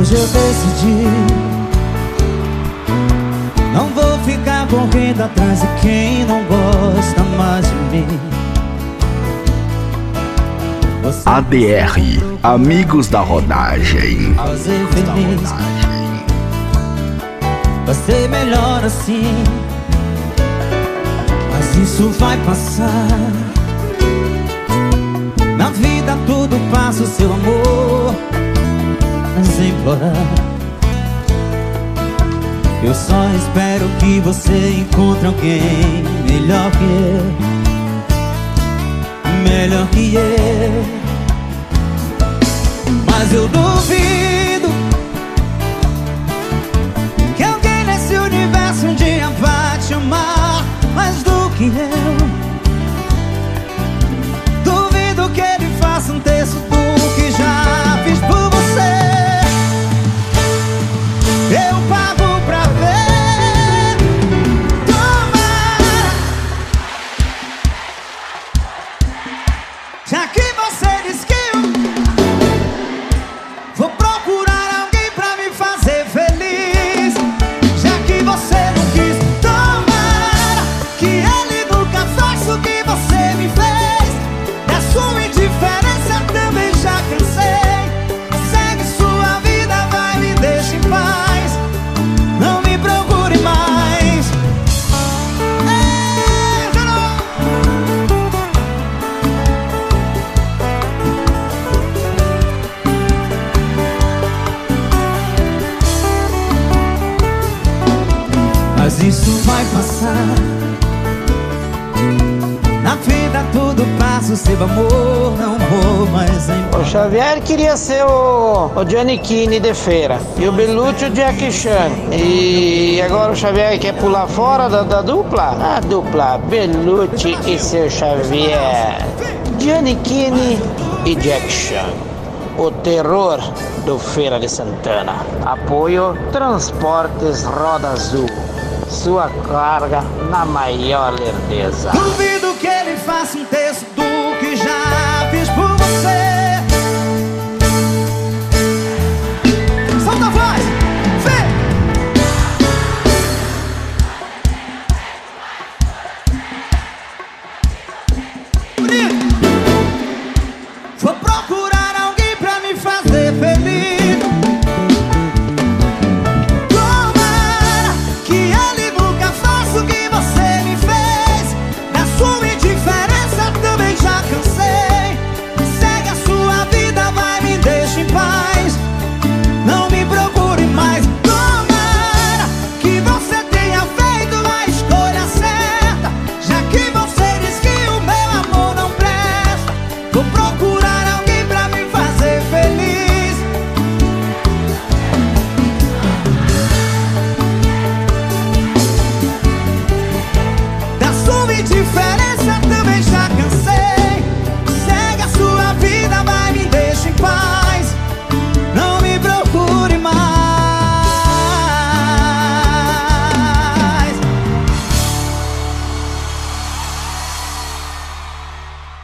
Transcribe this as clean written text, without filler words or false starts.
Hoje eu decidi, não vou ficar correndo atrás de quem não gosta mais de mim. ADR, Amigos da Rodagem. Fazer feliz, vai ser melhor assim, mas isso vai passar. Na vida tudo passa, o seu amor mas implorar. Eu só espero que você encontre alguém melhor que eu, melhor que eu. Mas eu duvido que alguém nesse universo um dia vai te amar mais do que eu. Duvido que ele faça um terço do que já fiz por você. Eu pago pra ver. Tomara, já que você diz que vou procurar alguém pra me fazer feliz, já que você não quis. Tomara que ele nunca faça o que você me fez. Da sua indiferença também já cansei. Segue sua vida, vai, me deixa em paz. Não me procure mais. Mas isso vai passar. Na vida tudo passa, o seu amor não vou mais embora. O Xavier queria ser o Giannichini de feira e o Belucci o Jack Chan. E agora o Xavier quer pular fora da dupla? A dupla Belucci e seu Xavier. Giannichini e Jack Chan. O terror do Feira de Santana. Apoio Transportes Roda Azul. Sua carga na maior lerdeza.